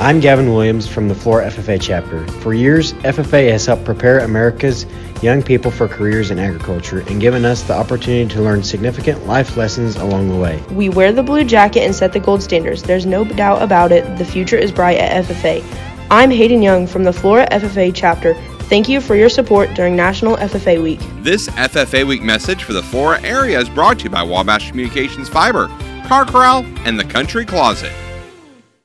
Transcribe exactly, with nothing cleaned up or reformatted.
I'm Gavin Williams from the Flora F F A chapter. For years, F F A has helped prepare America's young people for careers in agriculture and given us the opportunity to learn significant life lessons along the way. We wear the blue jacket and set the gold standards. There's no doubt about it. The future is bright at F F A. I'm Hayden Young from the Flora F F A chapter. Thank you for your support during National F F A Week. This F F A Week message for the Flora area is brought to you by Wabash Communications Fiber, Car Corral, and the Country Closet.